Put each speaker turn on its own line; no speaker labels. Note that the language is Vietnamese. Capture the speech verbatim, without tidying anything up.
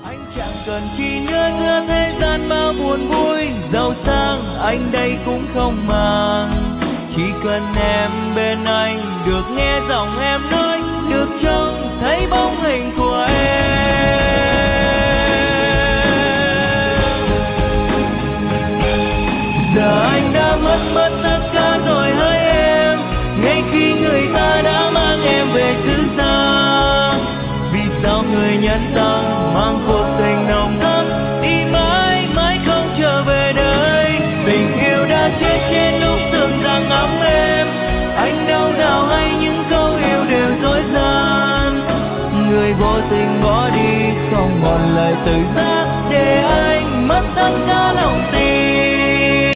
Anh chẳng cần chi nữa giữa thế gian bao buồn vui, giàu sang anh đây cũng không màng. Chỉ cần em bên anh, được nghe giọng em nói, được trông thấy bóng hình của em. Giờ anh đã mất mất tất cả rồi hỡi em, ngay khi người ta đã mang em về xứ xa. Vì sao người nhân rằng mang cuộc tình nồng thắm đi mãi mãi không trở về đây. Tình yêu đã chết trên lúc tưởng rằng ấm êm, anh đau nào hay những câu yêu đều dối gian. Người vô tình bỏ đi không một lời từ giã.